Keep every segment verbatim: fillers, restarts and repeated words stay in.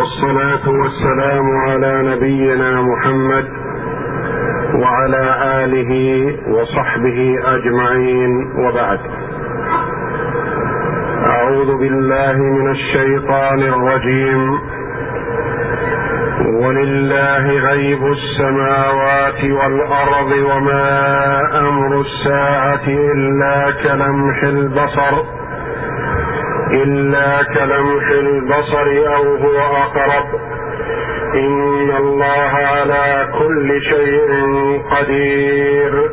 والصلاة والسلام على نبينا محمد وعلى آله وصحبه أجمعين، وبعد. أعوذ بالله من الشيطان الرجيم. ولله غيب السماوات والأرض وما أمر الساعة إلا كلمح البصر إلا كلمح البصر أو هو أقرب إن الله على كل شيء قدير.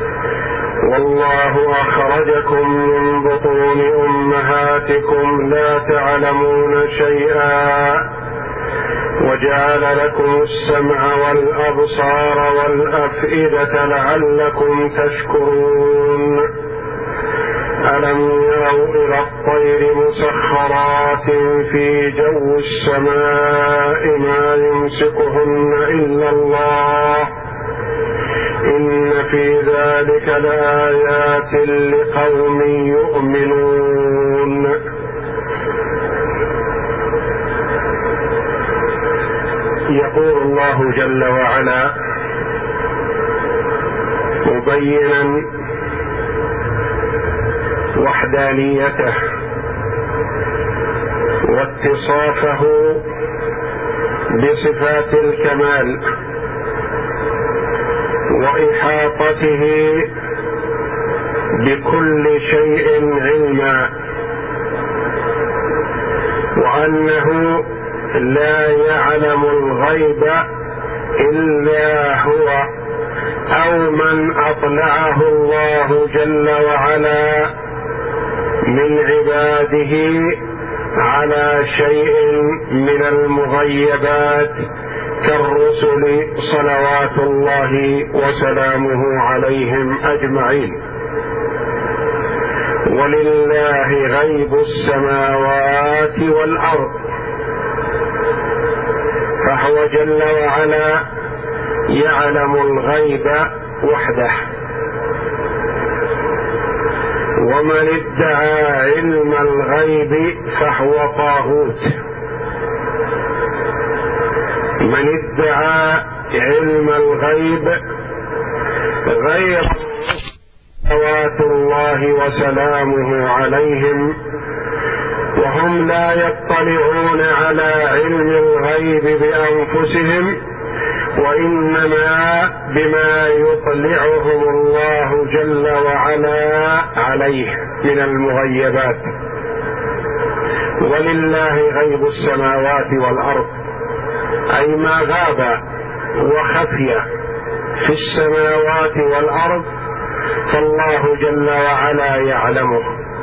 والله أخرجكم من بطون أمهاتكم لا تعلمون شيئا وجعل لكم السمع والأبصار والأفئدة لعلكم تشكرون. ألم يروا إلى الطير مسخرات في جو السماء ما يمسكهن إلا الله إن في ذلك لآيات لقوم يؤمنون. يقول الله جل وعلا مبينا وحدانيته واتصافه بصفات الكمال وإحاطته بكل شيء علما، وأنه لا يعلم الغيب إلا هو أو من أطلعه الله جل وعلا من عباده على شيء من المغيبات كالرسل صلوات الله وسلامه عليهم أجمعين. ولله غيب السماوات والأرض، فهو جل وعلا يعلم الغيب وحده. ومن ادعى علم الغيب فهو طاغوت. من ادعى علم الغيب غير صلوات الله وسلامه عليهم وهم لا يطلعون على علم الغيب بأنفسهم، وإنما بما يطلعهم الله جل وعلا عليه من المغيبات. ولله غيب السماوات والأرض، أي ما غاب وخفي في السماوات والأرض فالله جل وعلا يعلمه.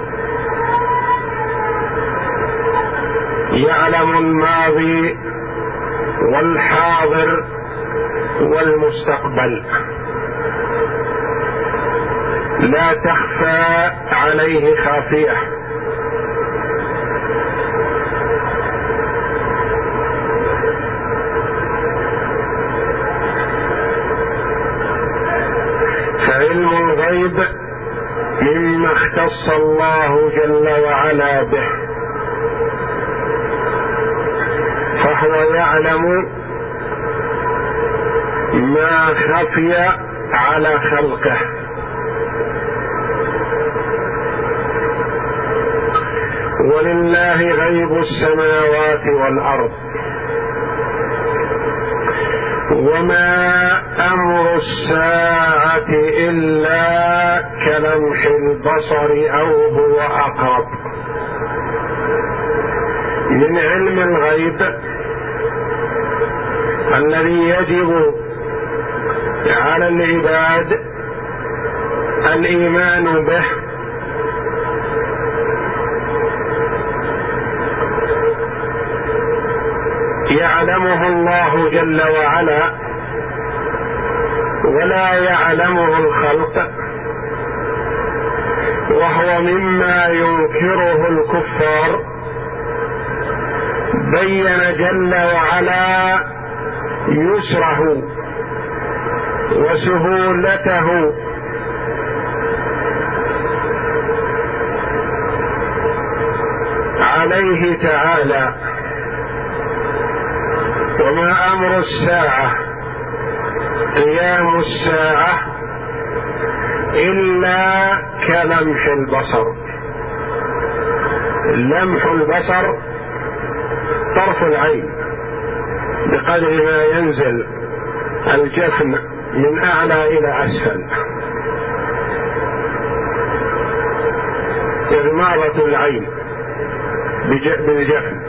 يعلم الماضي والحاضر والمستقبل، لا تخفى عليه خافية. فعلم الغيب مما اختص الله جل وعلا به، فهو يعلم ما خفي على خلقه. ولله غيب السماوات والأرض وما أمر الساعة إلا كلمح البصر أو هو أقرب. من علم الغيب الذي يجب على العباد الإيمان به يعلمه الله جل وعلا ولا يعلمه الخلق، وهو مما ينكره الكفار. بين جل وعلا يسره وسهولته عليه تعالى وما أمر الساعة قيام الساعة إلا كلمح البصر. لمح البصر طرف العين بقدر ما ينزل الجفن من أعلى إلى أسفل، إغماضة العين بالجفن،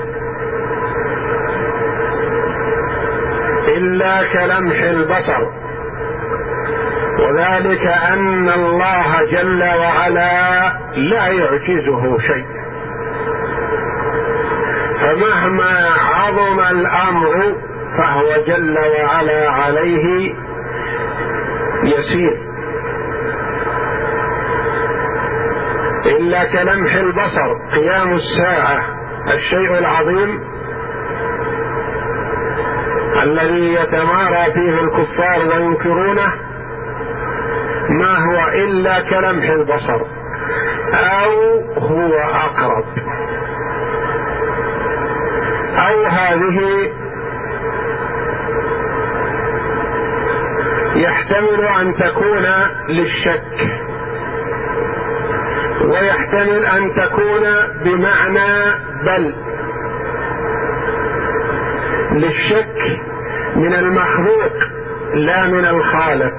إلا كلمح البصر، وذلك أن الله جل وعلا لا يعجزه شيء، فمهما عظم الأمر فهو جل وعلا عليه يسير. إلا كلمح البصر قيام الساعة الشيء العظيم الذي يتمارى فيه الكفار وينكرونه، ما هو إلا كلمح البصر أو هو أقرب، أو هذه يحتمل أن تكون للشك، ويحتمل أن تكون بمعنى بل. للشك من المخلوق لا من الخالق،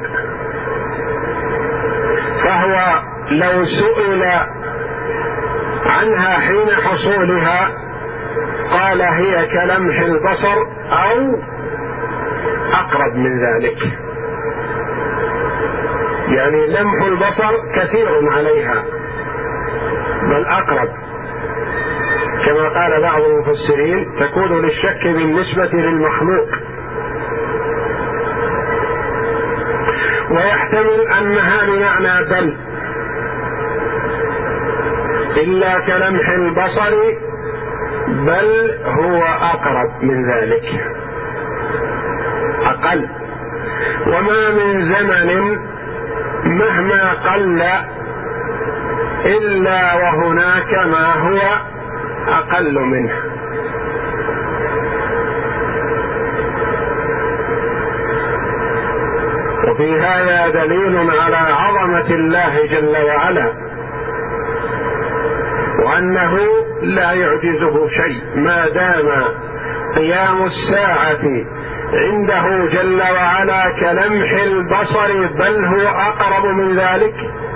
فهو لو سئل عنها حين حصولها قال هي كلمح البصر أو أقرب من ذلك، يعني لمح البصر كثير عليها بل أقرب، كما قال بعض المفسرين تكون للشك بالنسبة للمخلوق. ويحتمل أنها بمعنى بل، إلا كلمح البصر بل هو أقرب من ذلك أقل. وما من زمن مهما قل إلا وهناك ما هو أقل منه. وفي هذا دليل على عظمة الله جل وعلا، وأنه لا يعجزه شيء ما دام قيام الساعة عنده جل وعلا كلمح البصر بل هو أقرب من ذلك.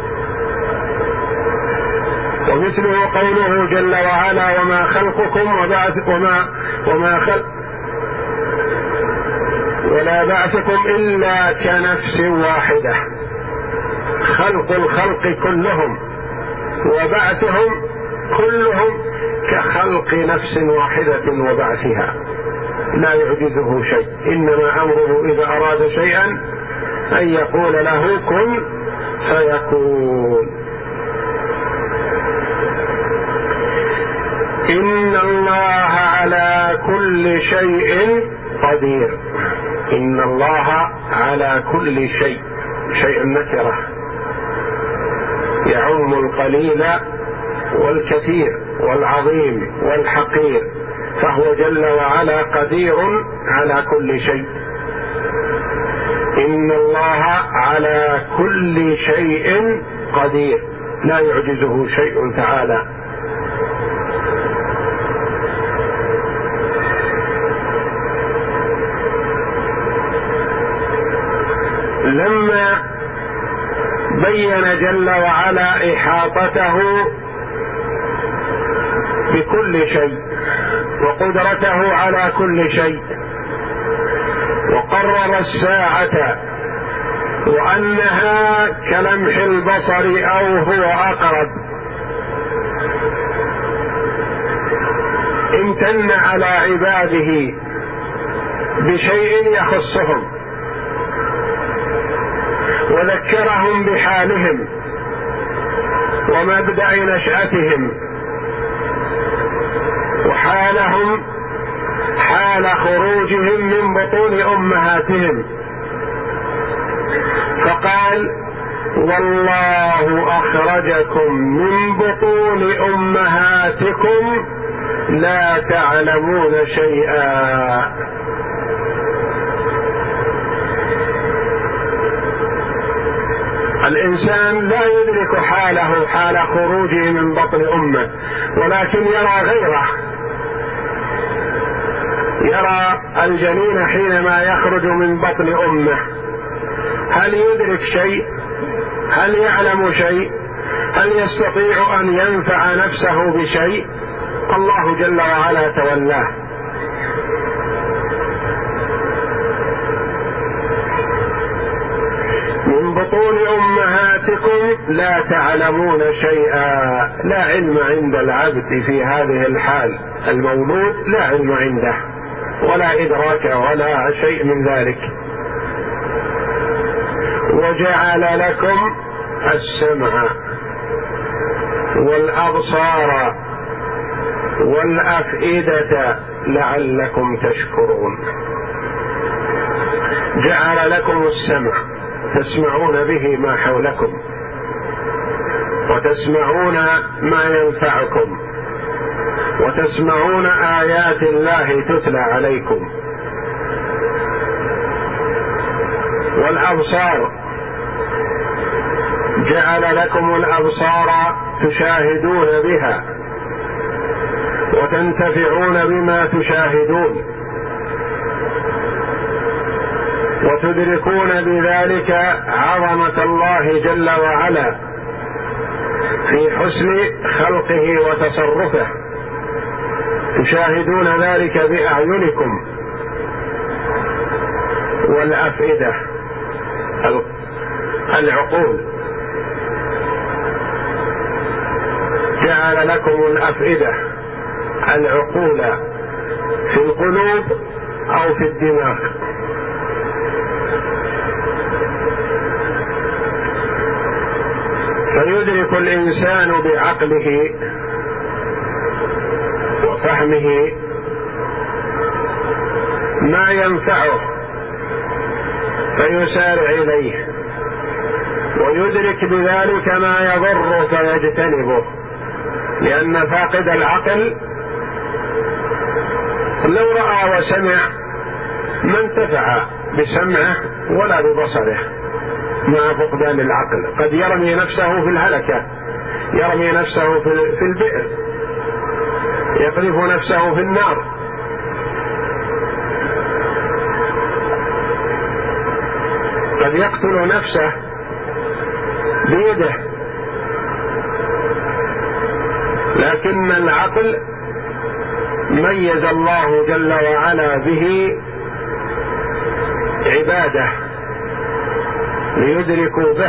ومثله قوله جل وعلا وما خلقكم وبعث وما وما خلق ولا بعثكم إلا كنفس واحدة، خلق الخلق كلهم وبعثهم كلهم كخلق نفس واحدة وبعثها، لا يعجزه شيء، إنما أمره إذا أراد شيئا أن يقول له كن فيكون. إن الله على كل شيء قدير. إن الله على كل شيء، شيء نكرة يعم القليل والكثير والعظيم والحقير، فهو جل وعلا قدير على كل شيء. إن الله على كل شيء قدير، لا يعجزه شيء تعالى. لما بين جل وعلا إحاطته بكل شيء وقدرته على كل شيء، وقرر الساعة وأنها كلمح البصر أو هو أقرب، امتن على عباده بشيء يخصهم وذكرهم بحالهم ومبدأ نشأتهم وحالهم حال خروجهم من بطون أمهاتهم، فقال والله أخرجكم من بطون أمهاتكم لا تعلمون شيئا. الإنسان لا يدرك حاله حال خروجه من بطن أمه، ولكن يرى غيره، يرى الجنين حينما يخرج من بطن أمه، هل يدرك شيء؟ هل يعلم شيء؟ هل يستطيع أن ينفع نفسه بشيء؟ الله جل وعلا تولاه. من بطون أمهاتكم لا تعلمون شيئا. لا علم عند العبد في هذه الحال، المولود لا علم عنده ولا إدراك ولا شيء من ذلك. وجعل لكم السمع والأبصار والأفئدة لعلكم تشكرون. جعل لكم السمع، تسمعون به ما حولكم وتسمعون ما ينفعكم وتسمعون آيات الله تتلى عليكم. والأبصار، جعل لكم الأبصار تشاهدون بها وتنتفعون بما تشاهدون وتدركون بذلك عظمة الله جل وعلا في حسن خلقه وتصرفه، تشاهدون ذلك بأعينكم. والأفئدة العقول، جعل لكم الأفئدة العقول في القلوب أو في الدماغ. فيدرك الإنسان بعقله وفهمه ما ينفعه فيسارع إليه، ويدرك بذلك ما يضر فيجتنبه، لأن فاقد العقل لو رأى وسمع ما انتفع بسمعه ولا ببصره مع فقدان العقل. قد يرمي نفسه في الهلكة، يرمي نفسه في البئر، يقذف نفسه في النار. قد يقتل نفسه بيده، لكن العقل ميز الله جل وعلا به عباده ليدركوا به.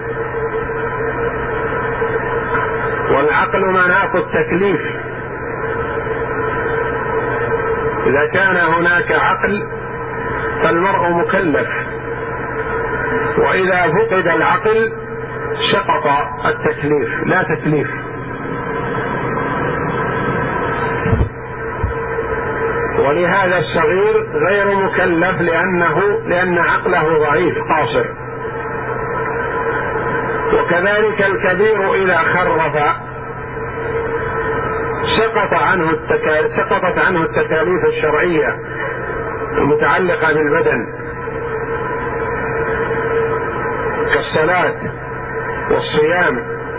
والعقل مناط التكليف، إذا كان هناك عقل فالمرء مكلف، وإذا فقد العقل سقط التكليف، لا تكليف. ولهذا الصغير غير مكلف لأنه لأن عقله ضعيف قاصر. وكذلك الكبير إذا خرف سقط عنه التكا... سقطت عنه التكاليف الشرعية المتعلقة بالبدن كالصلاة والصيام،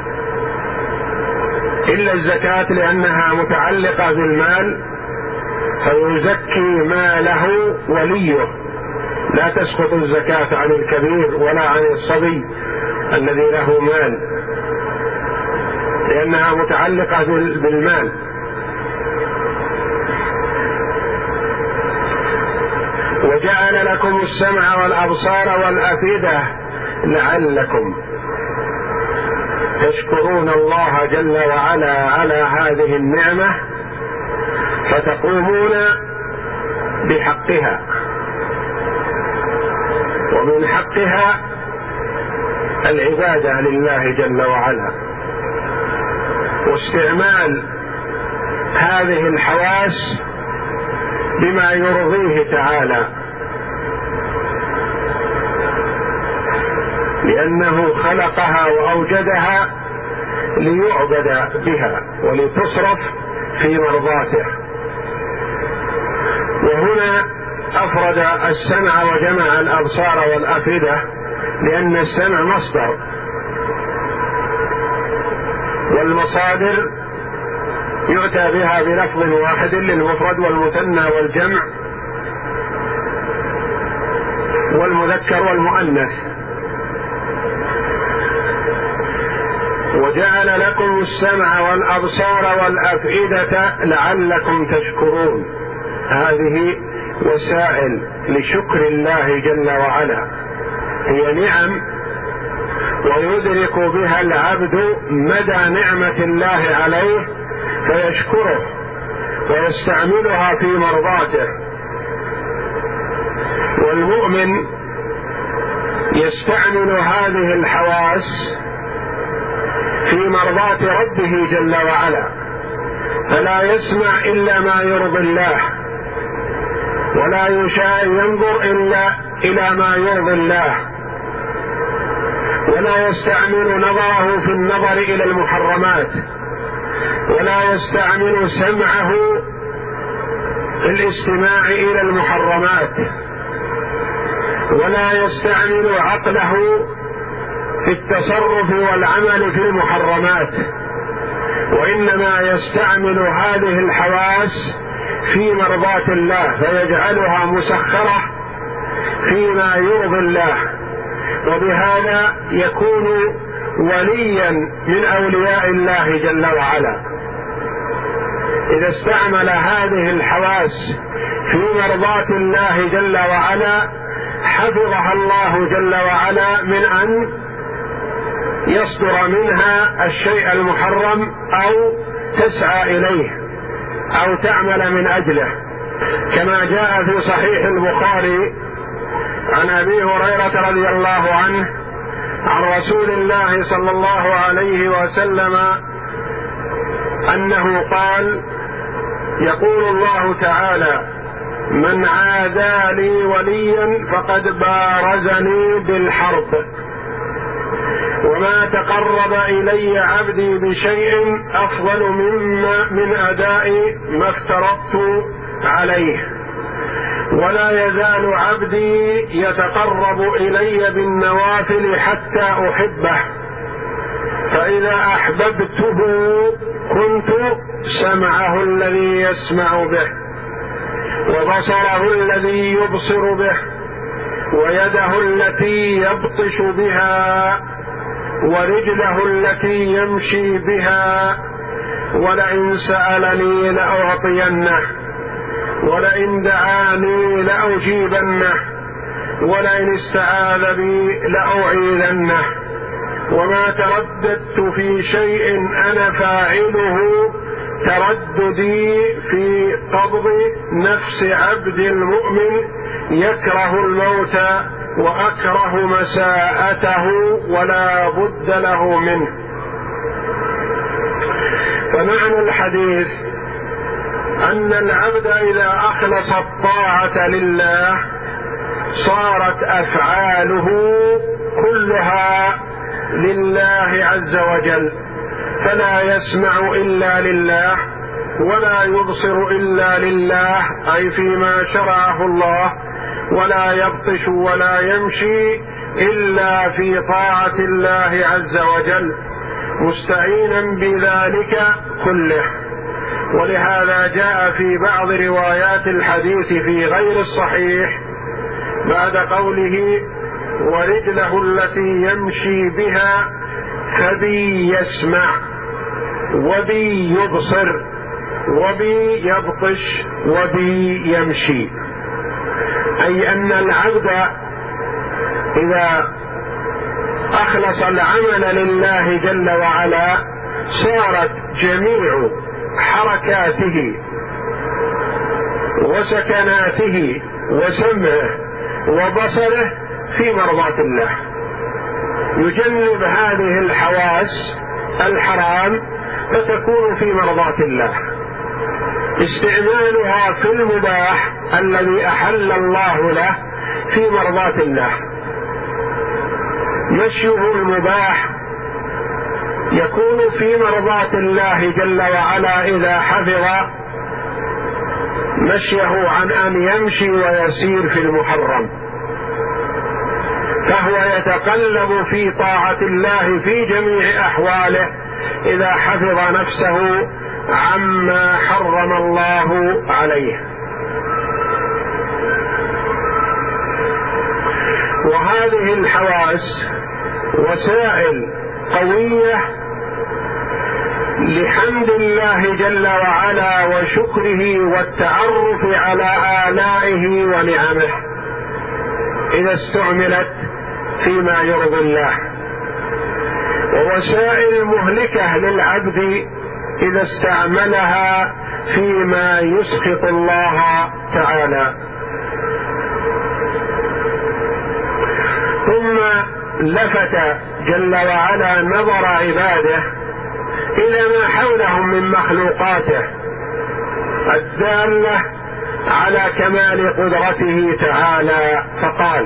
إلا الزكاة لأنها متعلقة بالمال فيزكي ماله وليه، لا تسقط الزكاة عن الكبير ولا عن الصبي الذي له مال، لأنها متعلقة بالمال. وجعل لكم السمع والأبصار والأفئدة لعلكم تشكرون الله جل وعلا على هذه النعمة فتقومون بحقها. ومن حقها العبادة لله جل وعلا، واستعمال هذه الحواس بما يرضيه تعالى، لأنه خلقها وأوجدها ليعبد بها ولتصرف في مرضاته. وهنا أفرد السمع وجمع الأبصار والأفئدة، لأن السمع مصدر والمصادر يؤتى بها بلفظ واحد للمفرد والمثنى والجمع والمذكر والمؤنث. وجعل لكم السمع والأبصار والأفئدة لعلكم تشكرون. هذه وسائل لشكر الله جل وعلا، هي نعم ويدرك بها العبد مدى نعمة الله عليه فيشكره ويستعملها في مرضاته. والمؤمن يستعمل هذه الحواس في مرضاة ربه جل وعلا، فلا يسمع إلا ما يرضي الله، ولا يشاء ينظر إلا إلى ما يرضي الله، ولا يستعمل نظره في النظر إلى المحرمات، ولا يستعمل سمعه في الاستماع إلى المحرمات، ولا يستعمل عقله في التصرف والعمل في المحرمات، وإنما يستعمل هذه الحواس في مرضاة الله فيجعلها مسخرة فيما يرضي الله، وبهذا يكون وليا من أولياء الله جل وعلا. إذا استعمل هذه الحواس في مرضاة الله جل وعلا حفظها الله جل وعلا من أن يصدر منها الشيء المحرم أو تسعى إليه أو تعمل من أجله، كما جاء في صحيح البخاري عن أبي هريرة رضي الله عنه عن رسول الله صلى الله عليه وسلم أنه قال: يقول الله تعالى: من عادى لي وليا فقد بارزني بالحرب، وما تقرب إلي عبدي بشيء أفضل مما من أداء ما افترضت عليه، ولا يزال عبدي يتقرب إلي بالنوافل حتى أحبه، فإذا أحببته كنت سمعه الذي يسمع به، وبصره الذي يبصر به، ويده التي يبطش بها، ورجله التي يمشي بها، ولئن سألني لأعطينه، ولئن دعاني لأجيبنه، ولئن استعاذ بي لأعيذنه، وما ترددت في شيء أنا فاعله ترددي في قبض نفس عبد المؤمن يكره الموت وأكره مساءته ولا بد له منه. فمعنى الحديث أن العبد إذا أخلص الطاعة لله صارت أفعاله كلها لله عز وجل، فلا يسمع إلا لله، ولا يبصر إلا لله أي فيما شرعه الله، ولا يبطش ولا يمشي إلا في طاعة الله عز وجل، مستعينا بذلك كله. ولهذا جاء في بعض روايات الحديث في غير الصحيح بعد قوله: ورجله التي يمشي بها فبي يسمع، وبي يبصر، وبي يبطش، وبي يمشي، أي أن العبد إذا أخلص العمل لله جل وعلا صارت جميع حركاته وسكناته وسمعه وبصره في مرضاة الله، يجنب هذه الحواس الحرام فتكون في مرضاة الله، استعمالها في المباح الذي أحل الله له في مرضاة الله، مشيه المباح يكون في مرضاة الله جل وعلا إذا حفظ مشيه عن أن يمشي ويسير في المحرم، فهو يتقلب في طاعة الله في جميع أحواله إذا حفظ نفسه عما حرم الله عليه. وهذه الحواس وسائل قوية لحمد الله جل وعلا وشكره والتعرف على آلائه ونعمه إذا استعملت فيما يرضي الله، ووسائل مهلكة للعبد إذا استعملها فيما يسخط الله تعالى. ثم لفت جل وعلا نظر عباده إلى ما حولهم من مخلوقاته الدالة على كمال قدرته تعالى، فقال: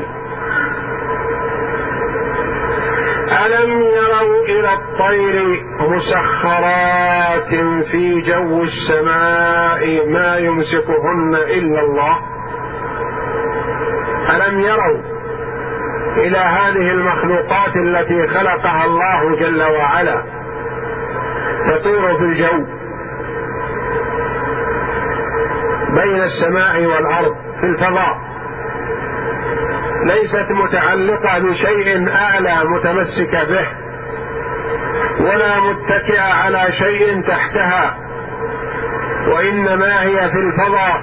ألم يروا إلى الطير مسخرات في جو السماء ما يمسكهن إلا الله؟ ألم يروا إلى هذه المخلوقات التي خلقها الله جل وعلا تطير في الجو بين السماء والأرض في الفضاء، ليست متعلقة بشيء أعلى متمسكة به، ولا متكئة على شيء تحتها، وإنما هي في الفضاء.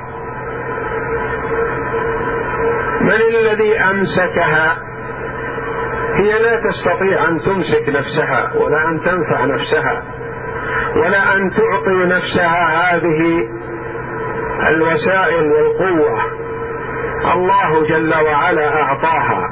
من الذي أمسكها؟ هي لا تستطيع أن تمسك نفسها ولا أن تنفع نفسها ولا أن تعطي نفسها هذه الوسائل والقوة، الله جل وعلا أعطاها.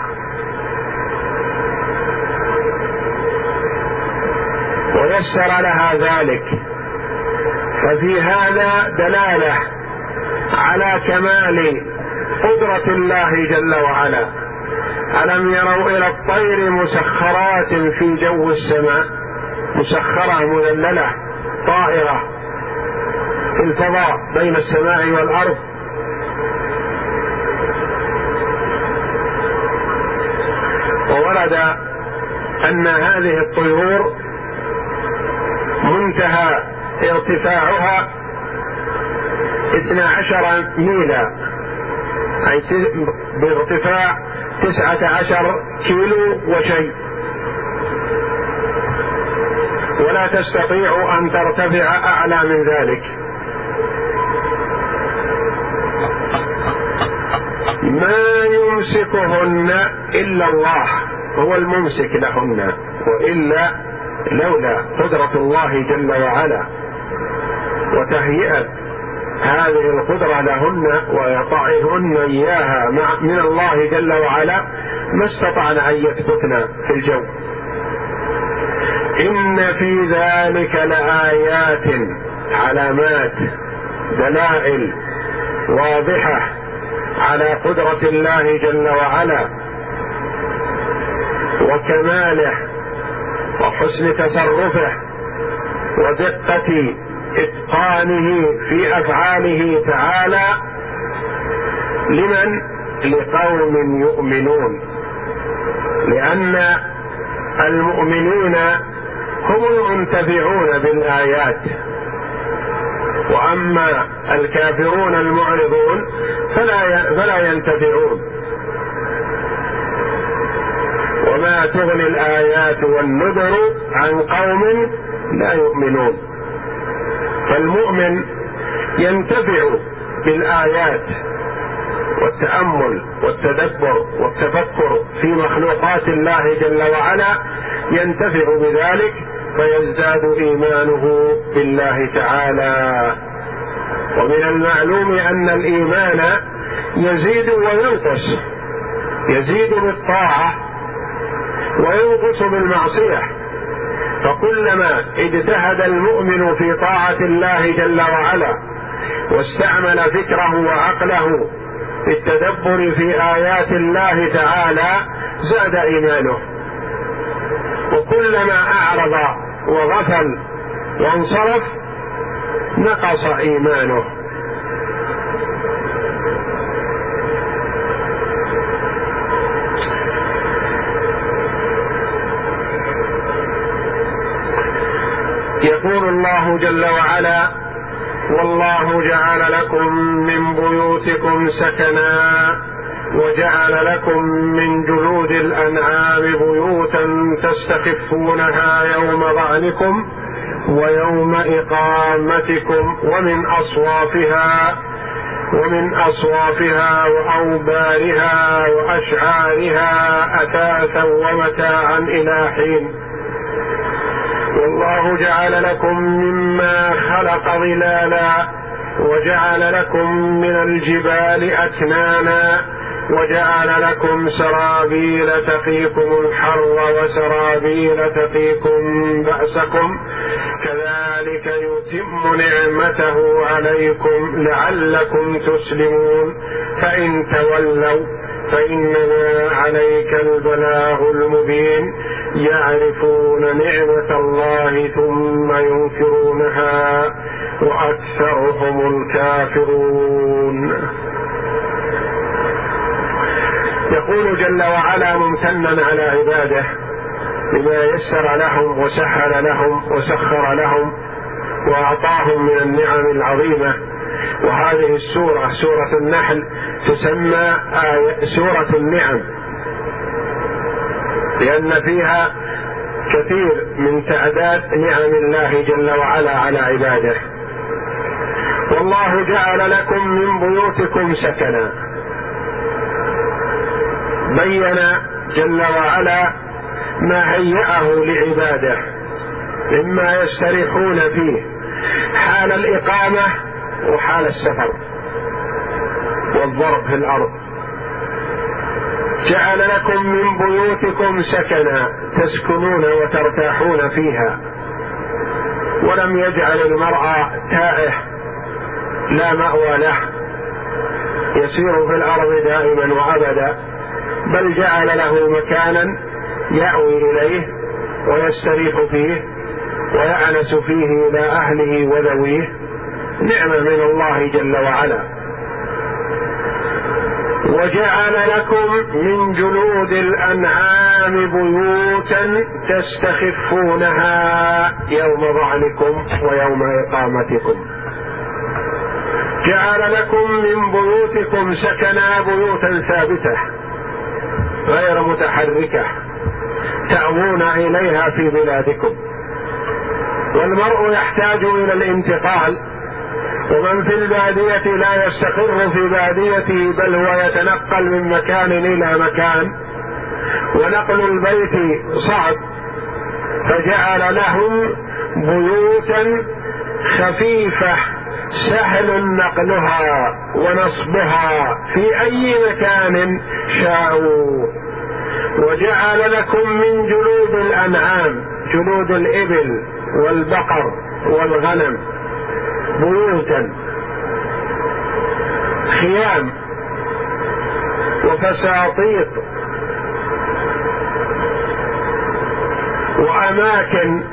ويسر لها ذلك، ففي هذا دلالة على كمال قدرة الله جل وعلا. ألم يروا إلى الطير مسخرات في جو السماء، مسخرة مذللة طائرة في الفضاء بين السماء والأرض. وورد أن هذه الطيور منتهى ارتفاعها اثنا عشر ميلا، أي بارتفاع تسعة عشر كيلو وشيء، ولا تستطيع أن ترتفع أعلى من ذلك. ما يمسكهن إلا الله، هو الممسك لهن، وإلا لولا قدرة الله جل وعلا وتهيئة هذه القدرة لهن ويطعهن إياها من الله جل وعلا ما استطعن أن يثبتن في الجو. إن في ذلك لآيات، علامات، دلائل واضحة على قدرة الله جل وعلا وكماله وحسن تصرفه ودقة إتقانه في أفعاله تعالى. لمن؟ لقوم يؤمنون، لأن المؤمنين هم المنتفعون بالآيات، وأما الكافرون المعرضون فلا فلا ينتفعون. وما تغني الآيات والنذر عن قوم لا يؤمنون. فالمؤمن ينتفع بالآيات والتأمل والتدبر والتفكر في مخلوقات الله جل وعلا، ينتفع بذلك فيزداد إيمانه بالله تعالى. ومن المعلوم أن الإيمان يزيد وينقص، يزيد بالطاعة وينقص بالمعصية، فكلما اجتهد المؤمن في طاعة الله جل وعلا واستعمل فكره وعقله في التدبر في آيات الله تعالى زاد إيمانه، وكلما أعرض وغفل وانصرف نقص إيمانه. يقول الله جل وعلا: والله جعل لكم من بيوتكم سكنا وجعل لكم من جلود الأنعام بيوتا تستخفونها يوم ظعنكم ويوم إقامتكم ومن أصوافها ومن أصوافها وأوبارها وأشعارها أثاثا ومتاعا إلى حين. والله جعل لكم مما خلق ظلالا وجعل لكم من الجبال أكنانا وجعل لكم سرابيل تقيكم الحر وسرابيل تقيكم بأسكم كذلك يتم نعمته عليكم لعلكم تسلمون فإن تولوا فإنما عليك البلاغ المبين يعرفون نعمة الله ثم ينكرونها وأكثرهم الكافرون. يقول جل وعلا ممتنا على عباده بما يسر لهم وسهل لهم وسخر لهم وأعطاهم من النعم العظيمة. وهذه السورة سورة النحل تسمى سورة النعم لأن فيها كثير من تعداد نعم الله جل وعلا على عباده. والله جعل لكم من بيوتكم سكنا، بين جل وعلا ما هيأه لعباده مما يستريحون فيه حال الإقامة وحال السفر والضرب في الأرض. جعل لكم من بيوتكم سكنا تسكنون وترتاحون فيها، ولم يجعل المرء تائه لا مأوى له يسير في الأرض دائما وأبدا، بل جعل له مكانا يأوي إليه ويستريح فيه ويأنس فيه إلى أهله وذويه، نعمة من الله جل وعلا. وجعل لكم من جلود الأنعام بيوتا تستخفونها يوم ظعنكم ويوم إقامتكم. جعل لكم من بيوتكم سكنا، بيوتا ثابتة غير متحركة تأوون إليها في بلادكم. والمرء يحتاج إلى الانتقال، ومن في البادية لا يستقر في باديته بل هو يتنقل من مكان إلى مكان، ونقل البيت صعب، فجعل لهم بيوتا خفيفة سهل نقلها ونصبها في أي مكان شاءوا. وجعل لكم من جلود الأنعام، جلود الإبل والبقر والغنم، بيوتا خيام وفساطيط وأماكن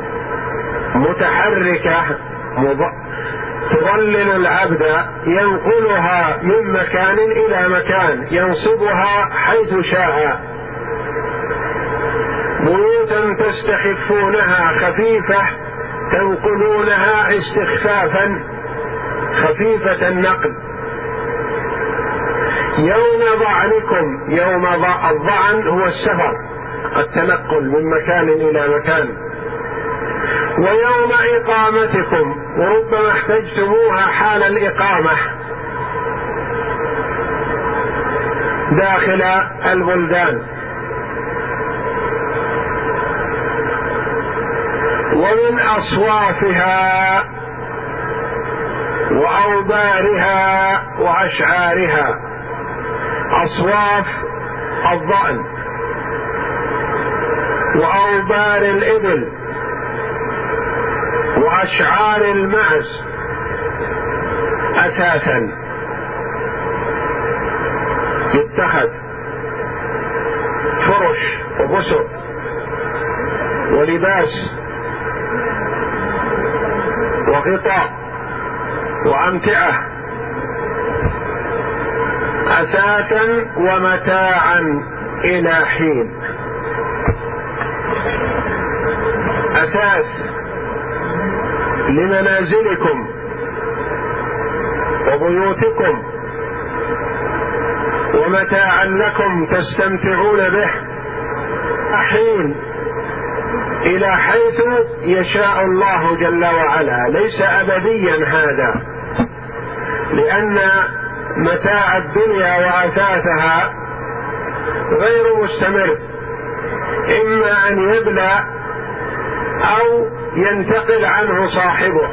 متحركة تظلل العبد ينقلها من مكان إلى مكان ينصبها حيث شاء. بيوتا تستخفونها خفيفة تنقلونها استخفافا خفيفة النقل. يوم ظعنكم، يوم الظعن هو السفر التنقل من مكان إلى مكان. ويوم إقامتكم، وربما احتجتموها حال الإقامة داخل البلدان. ومن أصوافها وأوبارها وأشعارها. أصواف الضأن وأوبار الإبل وأشعار المعز أساسا يتخذ فرش وبسط ولباس وغطاء وأمتعة أساسا ومتاعا إلى حين. أساس لمنازلكم وبيوتكم ومتاعا لكم تستمتعون به حين إلى حيث يشاء الله جل وعلا، ليس أبديا هذا، لأن متاع الدنيا وأثاثها غير مستمر، إما أن يبلى أو ينتقل عنه صاحبه،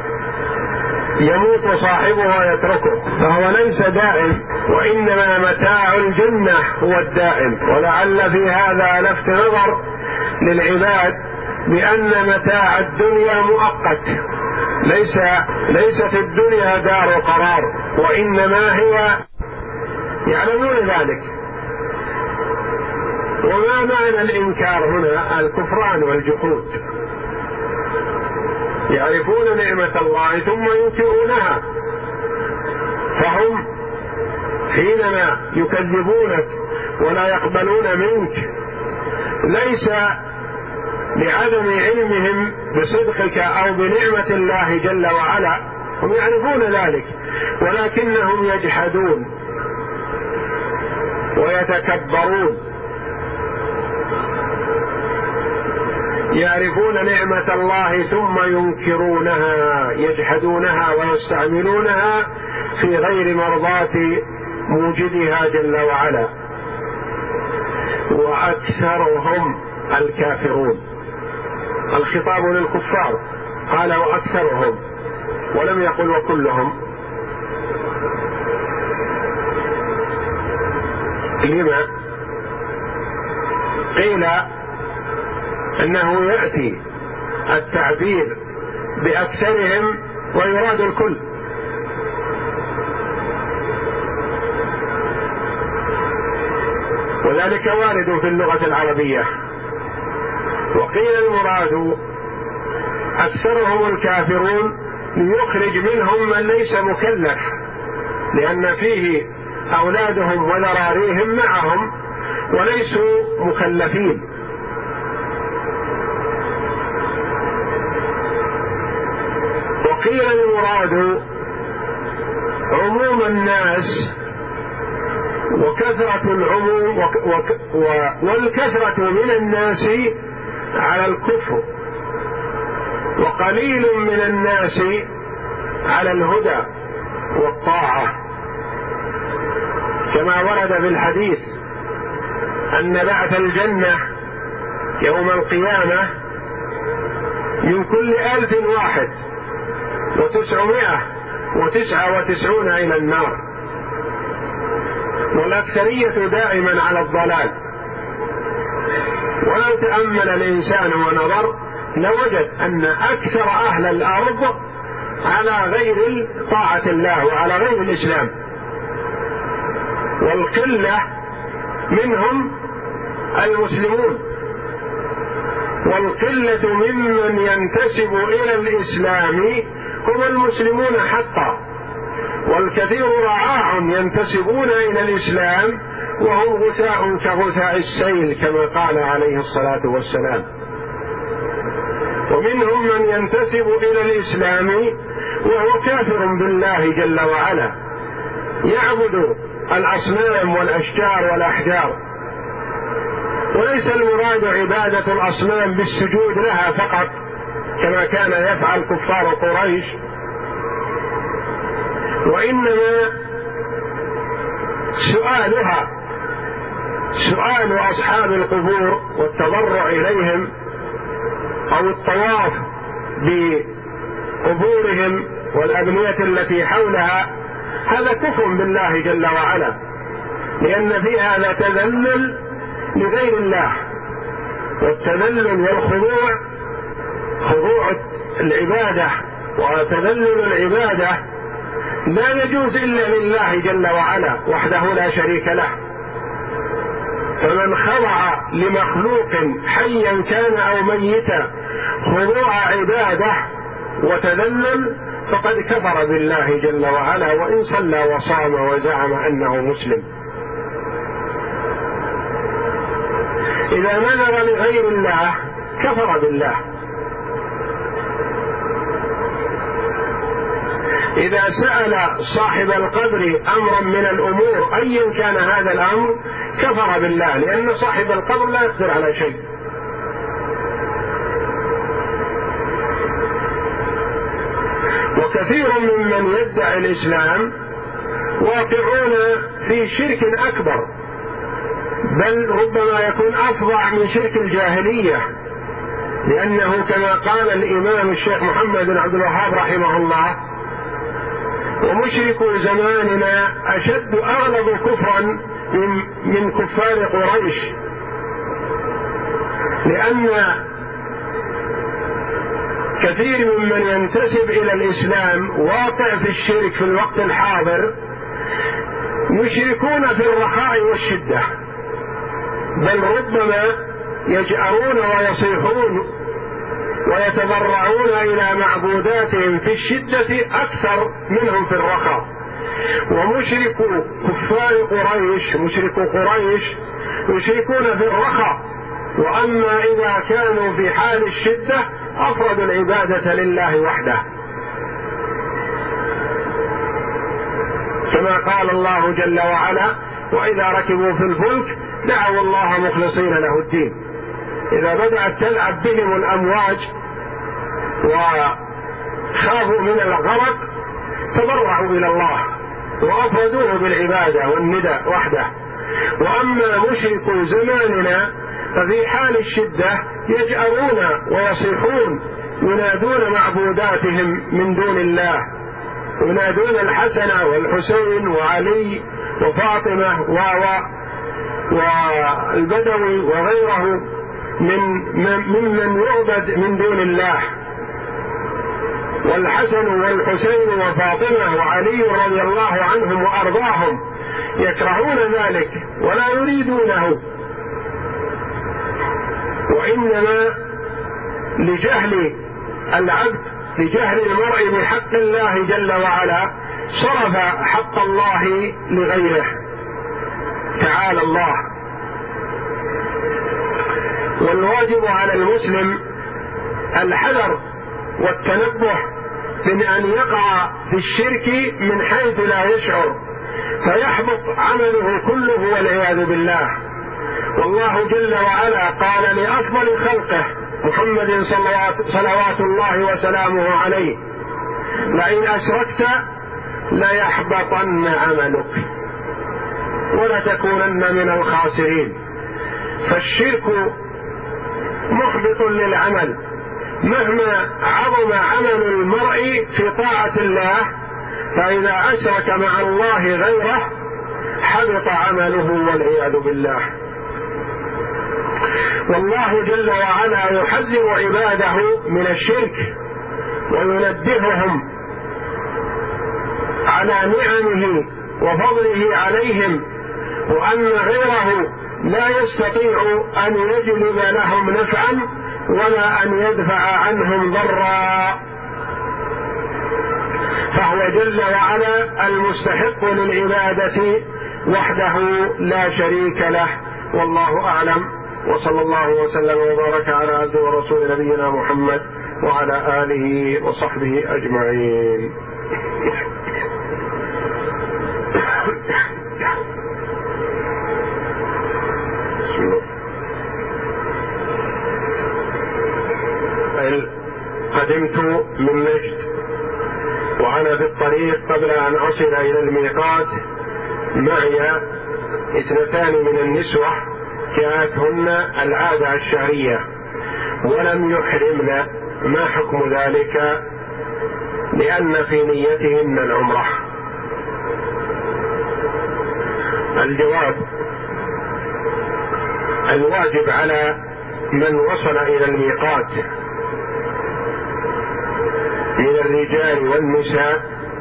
يموت صاحبه ويتركه، فهو ليس دائم، وإنما متاع الجنة هو الدائم. ولعل في هذا لفت نظر للعباد بأن متاع الدنيا مؤقت، ليس ليست الدنيا دار قرار، وإنما هي يعلمون ذلك. وما معنى الإنكار هنا؟ الكفران والجحود، يعرفون نعمة الله ثم ينكرونها، فهم حينما يكذبونك ولا يقبلون منك ليس لعدم علمهم بصدقك أو بنعمة الله جل وعلا، هم يعرفون ذلك، ولكنهم يجحدون ويتكبرون، يعرفون نعمة الله ثم ينكرونها، يجحدونها ويستعملونها في غير مرضاة موجدها جل وعلا. وأكثرهم الكافرون، الخطاب للكفار، قال وأكثرهم ولم يقل وكلهم. لما؟ قيل أنه يأتي التعبير بأكثرهم ويراد الكل، وذلك وارد في اللغة العربية. وقيل المراد أكثرهم الكافرون ليخرج منهم من ليس مكلف، لأن فيه أولادهم وذراريهم معهم وليسوا مكلفين. وقيل المراد عموم الناس وكثرة العموم والكثرة من الناس على الكفر، وقليل من الناس على الهدى والطاعة، كما ورد في الحديث أن بعث الجنة يوم القيامة من كل ألف واحد وتسعمائة وتسعة وتسعون إلى النار، والأكثرية دائما على الضلال. ولو تأمل الإنسان ونظر لوجد أن أكثر أهل الأرض على غير طاعة الله وعلى غير الإسلام، والقلة منهم المسلمون، والقلة ممن ينتسب إلى الإسلام هم المسلمون حقا، والكثير رعاع ينتسبون إلى الإسلام وهم غثاء كغثاء السيل كما قال عليه الصلاة والسلام. ومنهم من ينتسب إلى الإسلام وهو كافر بالله جل وعلا، يعبد الأصنام والأشجار والأحجار، وليس المراد عبادة الأصنام بالسجود لها فقط كما كان يفعل كفار قريش، وإنما سؤالها سؤال أصحاب القبور والتضرع إليهم أو الطواف بقبورهم والأبنية التي حولها، هذا كفر بالله جل وعلا، لأن في هذا تذلل لغير الله، والتذلل والخضوع خضوع العبادة وتذلل العبادة لا يجوز إلا لله جل وعلا وحده لا شريك له. فمن خضع لمخلوق حيا كان أو ميتا خضوع عبادة وتذلل فقد كفر بالله جل وعلا، وإن صلى وصام وزعم أنه مسلم. إذا نذر لغير الله كفر بالله. إذا سأل صاحب القبر أمرا من الأمور أيا كان هذا الأمر كفر بالله، لأن صاحب القبر لا يقدر على شيء. وكثير ممن يدعي الإسلام واقعون في شرك أكبر، بل ربما يكون أفظع من شرك الجاهلية، لأنه كما قال الإمام الشيخ محمد بن عبد الوهاب رحمه الله: ومشركو زماننا أشد أغلب كفرا من, من كفار قريش، لأن كثير ممن ينتسب إلى الإسلام واقع في الشرك في الوقت الحاضر، يشركون في الرخاء والشدة، بل ربما يجأرون ويصيحون ويتضرعون إلى معبوداتهم في الشدة أكثر منهم في الرخاء. ومشركو كفار قريش مشركو قريش يشركون في الرخاء، وأما إذا كانوا في حال الشدة أفردوا العبادة لله وحده، كما قال الله جل وعلا: وإذا ركبوا في الفلك دعوا الله مخلصين له الدين. إذا بدأت تلعب بهم الأمواج وخافوا من الغرق تضرعوا إلى الله وأفردوه بالعبادة والنداء وحده. وأما مشركو زماننا ففي حال الشدة يجأرون ويصيحون، ينادون معبوداتهم من دون الله، ينادون الحسن والحسين وعلي وفاطمة والبدوي وغيره من ممن يعبد من دون الله. والحسن والحسين وفاطمة وعلي رضي الله عنهم وأرضاهم يكرهون ذلك ولا يريدونه، وإنما لجهل العبد لجهل المرء بحق الله جل وعلا صرف حق الله لغيره تعالى الله. والواجب على المسلم الحذر والتنبه من أن يقع في الشرك من حيث لا يشعر فيحبط عمله كله والعياذ بالله. والله جل وعلا قال لأفضل خلقه محمد صلوات الله وسلامه عليه: لئن أشركت ليحبطن عملك ولتكونن من الخاسرين. فالشرك محبط للعمل مهما عظم عمل المرء في طاعة الله، فإذا أشرك مع الله غيره حبط عمله والعياذ بالله. والله جل وعلا يحذر عباده من الشرك وينبههم على نعمه وفضله عليهم، وأن غيره لا يستطيع أن يجلب لهم نفعا ولا أن يدفع عنهم ضرا، فهو جل وعلا المستحق للعبادة وحده لا شريك له. والله أعلم، وصلى الله وسلم وبارك على عبده ورسول نبينا محمد وعلى آله وصحبه أجمعين. قدمت من نجد وأنا في الطريق قبل أن أصل إلى الميقات معي اثنتان من النسوة جاءتهن العادة الشهرية ولم يحرمن، ما حكم ذلك؟ لأن في نيتهن العمرة. الجواب: الواجب على من وصل إلى الميقات من الرجال والنساء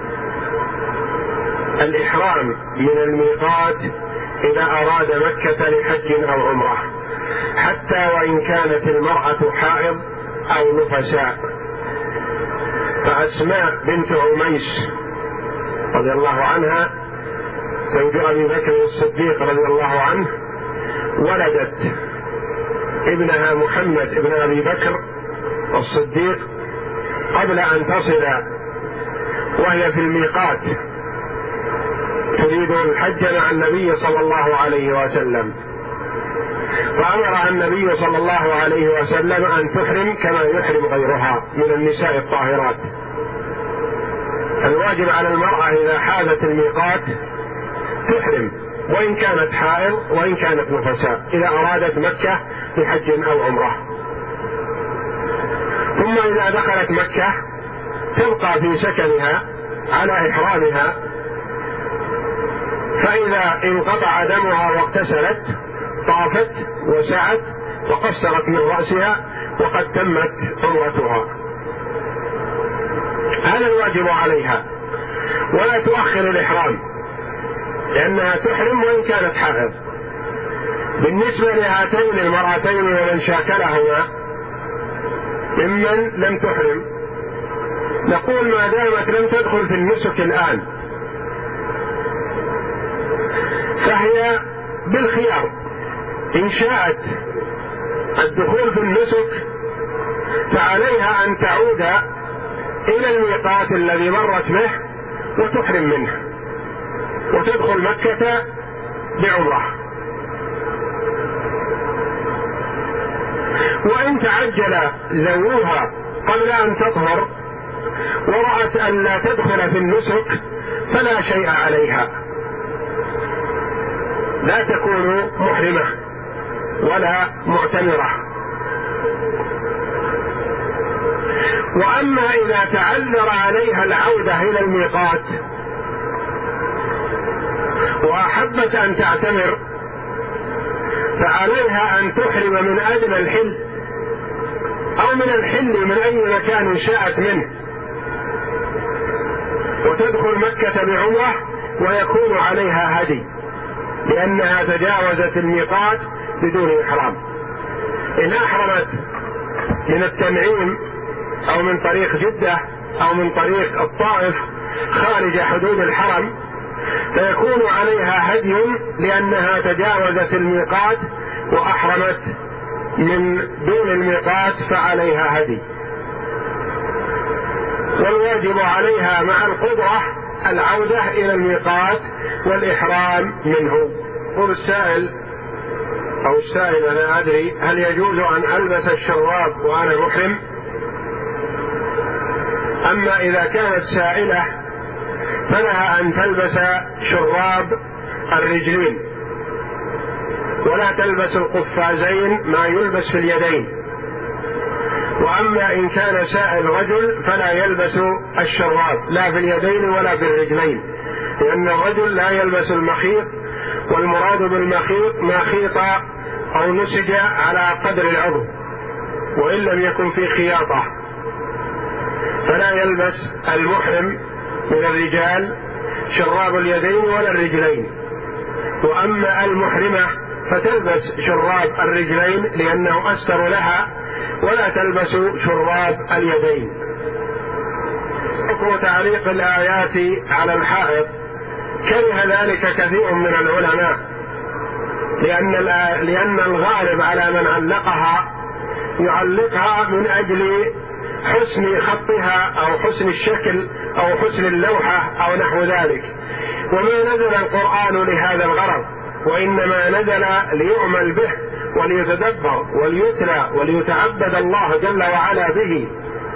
الإحرام من الميقات إذا أراد مكة لحج أو عمرة، حتى وإن كانت المرأة حائض أو نفساء. فأسماء بنت عميس رضي الله عنها زوج أبي بكر الصديق رضي الله عنه ولدت ابنها محمد ابن أبي بكر الصديق قبل أن تصل وهي في الميقات تريد الحج مع النبي صلى الله عليه وسلم، فأمر النبي صلى الله عليه وسلم أن تحرم كما يحرم غيرها من النساء الطاهرات. الواجب على المرأة إذا حازت الميقات تحرم وإن كانت حائض وإن كانت نفساء إذا أرادت مكة لحج أو عمرة. ثم إذا دخلت مكة تبقى في سكنها على إحرامها، فإذا انقطع دمها واغتسلت طافت وسعت وقصرت من رأسها وقد تمت عمرتها. هذا الواجب عليها، ولا تؤخر الإحرام لأنها تحرم وإن كانت حائض. بالنسبة لهاتين المرأتين ومن شاكلهما ممن لم تحرم، نقول ما دامت لم تدخل في النسك الآن فهي بالخيار، إن شاءت الدخول في النسك فعليها أن تعود إلى الميقات الذي مرت به وتحرم منه وتدخل مكة بعمرة. وإن تعجل زوجها قبل أن تطهر ورأت أن لا تدخل في النسك فلا شيء عليها، لا تكون محرمة ولا معتمرة. وأما إذا تعذر عليها العودة إلى الميقات وأحبت أن تعتمر فعليها أن تحرم من أدنى الحل أو من الحل من أي مكان شاءت منه وتدخل مكة بعمرة ويكون عليها هدي لأنها تجاوزت الميقات بدون إحرام. إن أحرمت من التنعيم أو من طريق جدة أو من طريق الطائف خارج حدود الحرم فيكون عليها هدي لأنها تجاوزت الميقات وأحرمت من دون الميقات فعليها هدي. والواجب عليها مع القدرة العودة إلى الميقات والإحرام منه. قل السائل أو السائل أنا أدري هل يجوز أن ألبس الشراب وأنا محرم؟ أما إذا كانت سائلة فلها أن تلبس شراب الرجلين ولا تلبس القفازين ما يلبس في اليدين. وأما إن كان سائل رجل فلا يلبس الشراب لا في اليدين ولا في الرجلين، لأن الرجل لا يلبس المخيط، والمراد بالمخيط ما خيط أو نسج على قدر العضو وإن لم يكن في خياطة، فلا يلبس المحرم من الرجال شراب اليدين ولا الرجلين. وأما المحرمة فتلبس شراب الرجلين لأنه أستر لها ولا تلبس شراب اليدين. حكم تعليق الآيات على الحائض كره ذلك كثير من العلماء لأن لأن الغالب على من علقها يعلقها من أجل حسن خطها أو حسن الشكل أو حسن اللوحة أو نحو ذلك، وما نزل القرآن لهذا الغرض، وإنما نزل ليعمل به وليتدبر وليتلى وليتعبد الله جل وعلا به،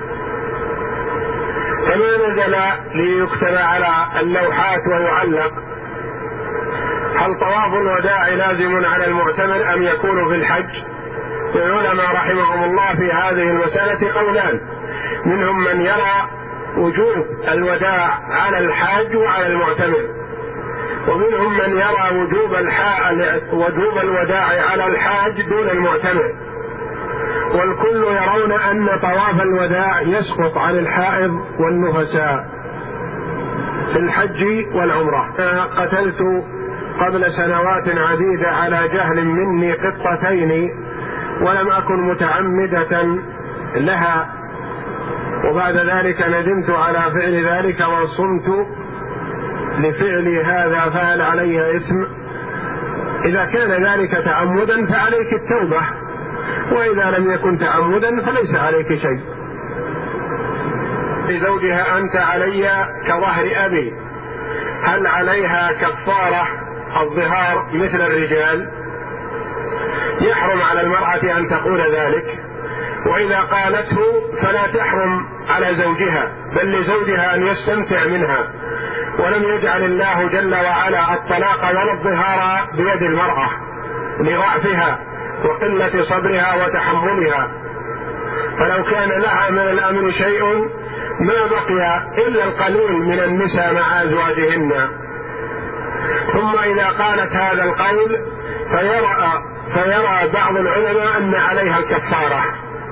فما نزل ليكتب على اللوحات ويعلق. هل طواف الوداع لازم على المعتمر أم يكون في الحج؟ العلماء رحمهم الله في هذه المسألة قولان، منهم من يرى وجوب الوداع على الحاج وعلى المعتمر، ومنهم من يرى وجوب وجوب الوداع على الحاج دون المعتمر، والكل يرون أن طواف الوداع يسقط عن الحائض والنفساء في الحج والعمرة. قتلت قبل سنوات عديدة على جهل مني قطتين ولم أكن متعمدة لها، وبعد ذلك ندمت على فعل ذلك وصمت لفعلي هذا، فهل علي إثم؟ إذا كان ذلك تعمدا فعليك التوبة، وإذا لم يكن تعمدا فليس عليك شيء. لزوجها أنت علي كظهر أبي، هل عليها كفارة الظهار مثل الرجال؟ يحرم على المرأة أن تقول ذلك، وإذا قالته فلا تحرم على زوجها، بل لزوجها أن يستمتع منها. ولم يجعل الله جل وعلا الطلاق ولا الظهار بيد المرأة لضعفها وقلة صبرها وتحملها، فلو كان لها من الأمر شيء ما بقي إلا القليل من النساء مع أزواجهن. ثم إذا قالت هذا القول فيرى, فيرى بعض العلماء أن عليها الكفارة.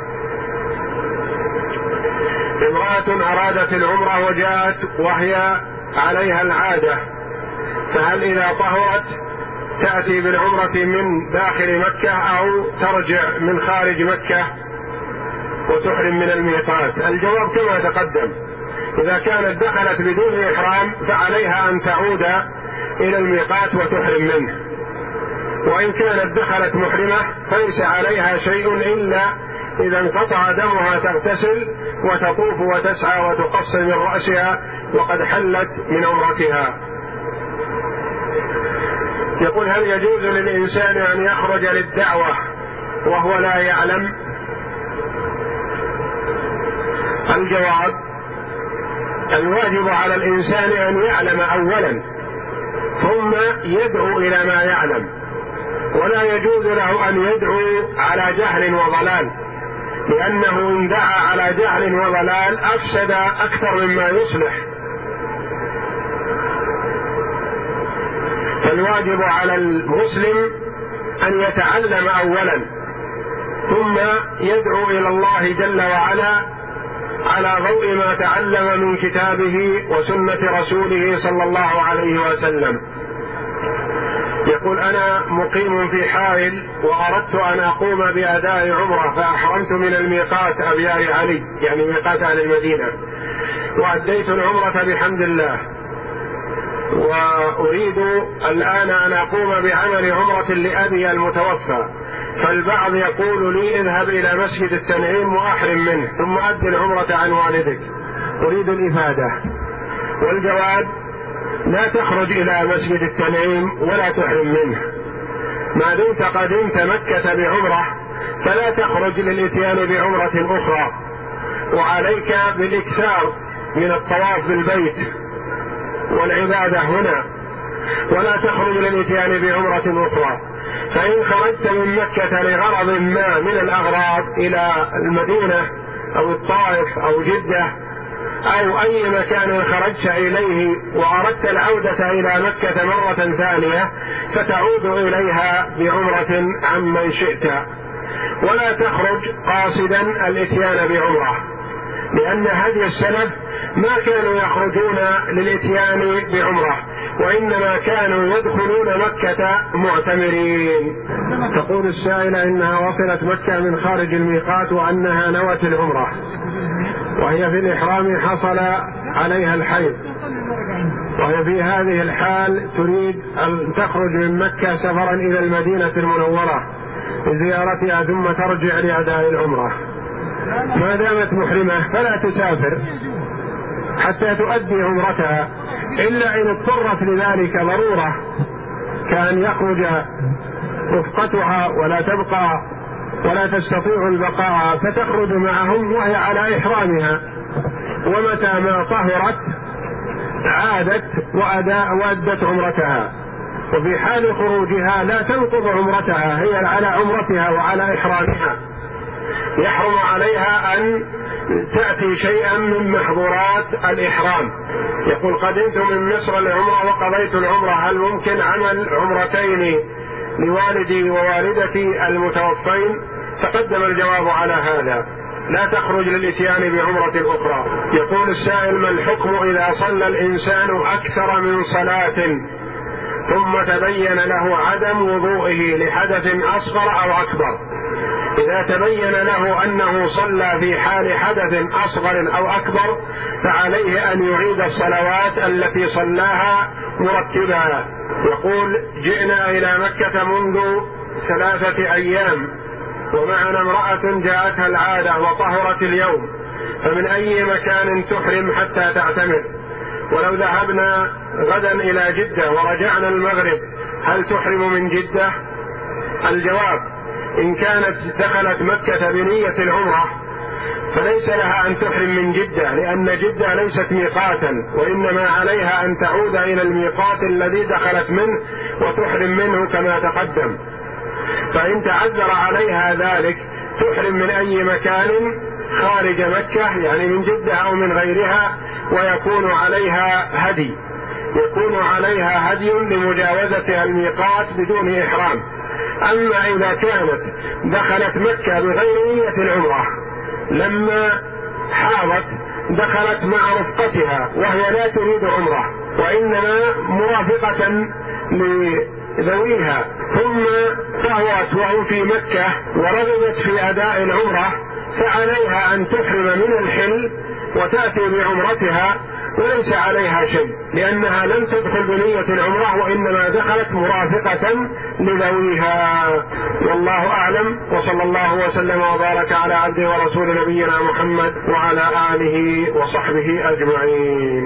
امرأة أرادت العمرة وجاءت وهي عليها العادة، فهل إذا طهرت تأتي بالعمرة من داخل مكة أو ترجع من خارج مكة وتحرم من الميقات؟ الجواب كما تقدم، إذا كانت دخلت بدون إحرام فعليها أن تعود إلى الميقات وتحرم منه، وإن كانت دخلت محرمة فليس عليها شيء إلا إذا انقطع دمها تغتسل وتطوف وتسعى وتقصر من رأسها وقد حلت من عمرتها. يقول هل يجوز للإنسان أن يخرج للدعوة وهو لا يعلم؟ الجواب الواجب على الإنسان أن يعلم أولا ثم يدعو إلى ما يعلم، ولا يجوز له أن يدعو على جهل وضلال، لأنه إن دعا على جهل وضلال أفسد أكثر مما يصلح. فالواجب على المسلم أن يتعلم أولا ثم يدعو إلى الله جل وعلا على ضوء ما تعلم من كتابه وسنة رسوله صلى الله عليه وسلم. يقول أنا مقيم في حائل وأردت أن أقوم بأداء عمرة فأحرمت من الميقات أبيار علي، يعني ميقات أهل المدينة، وأديت العمرة بحمد الله، وأريد الآن أن أقوم بعمل عمرة لأبي المتوفى، فالبعض يقول لي اذهب إلى مسجد التنعيم وأحرم منه ثم أد العمرة عن والدك، أريد الإفادة. والجواب لا تخرج إلى مسجد التنعيم ولا تحرم منه، ما دمت قدمت مكة بعمرة فلا تخرج للإتيان بعمرة أخرى، وعليك بالإكثار من الطواف بالبيت والعبادة هنا، ولا تخرج للإتيان بعمرة أخرى. فإن خرجت من مكة لغرض ما من الأغراض إلى المدينة أو الطائف أو جدة أو أي مكان خرجت إليه وأردت العودة إلى مكة مرة ثانية فتعود إليها بعمرة عمن شئت، ولا تخرج قاصدا الإتيان بعمرة، لأن هدي السلف ما كانوا يخرجون للإتيان بعمرة، وإنما كانوا يدخلون مكة معتمرين. تقول السائلة إنها وصلت مكة من خارج الميقات وأنها نوت العمرة، وهي في الإحرام حصل عليها الحيض، وهي في هذه الحال تريد أن تخرج من مكة سفرا إلى المدينة المنورة لزيارتها ثم ترجع لأداء العمرة. ما دامت محرمة فلا تسافر حتى تؤدي عمرتها، إلا إن اضطرت لذلك ضرورة كأن يخرج رفقتها ولا تبقى ولا تستطيع البقاء فتخرج معهم وهي على إحرامها، ومتى ما طهرت عادت وأداء وأدت عمرتها. وفي حال خروجها لا تنقض عمرتها، هي على عمرتها وعلى إحرامها، يحرم عليها أن تأتي شيئا من محظورات الإحرام. يقول قدمت من مصر للعمرة وقضيت العمرة، هل ممكن عمل عمرتين لوالدي ووالدتي المتوفين؟ تقدم الجواب على هذا، لا تخرج للإتيان بعمرة أخرى. يقول السائل ما الحكم إذا صلى الإنسان أكثر من صلاة ثم تبين له عدم وضوئه لحدث أصغر أو أكبر؟ إذا تبين له أنه صلى في حال حدث أصغر أو أكبر فعليه أن يعيد الصلوات التي صلاها مرتبا. يقول جئنا إلى مكة منذ ثلاثة أيام ومعنا امرأة جاءتها العادة وطهرت اليوم، فمن أي مكان تحرم حتى تعتمر؟ ولو ذهبنا غدا إلى جدة ورجعنا المغرب هل تحرم من جدة؟ الجواب: إن كانت دخلت مكة بنية العمرة فليس لها أن تحرم من جدة، لأن جدة ليست ميقاتا، وإنما عليها أن تعود إلى الميقات الذي دخلت منه وتحرم منه كما تقدم. فإن تعذر عليها ذلك تحرم من أي مكان خارج مكة، يعني من جدة أو من غيرها، ويكون عليها هدي، يكون عليها هدي لمجاوزتها الميقات بدون إحرام. أما إذا كانت دخلت مكة بغير نية العمرة، لما حاضت دخلت مع رفقتها وهي لا تريد عمرة وإنما مرافقة لذويها، ثم فهوت وهم في مكة ورغبت في أداء العمرة، فعليها أن تحرم من الحل وتأتي بعمرتها وليس عليها شيء، لأنها لم تدخل بنية العمرة وإنما دخلت مرافقة لذويها. والله أعلم، وصلى الله وسلم وبارك على عبده ورسول نبينا محمد وعلى آله وصحبه أجمعين.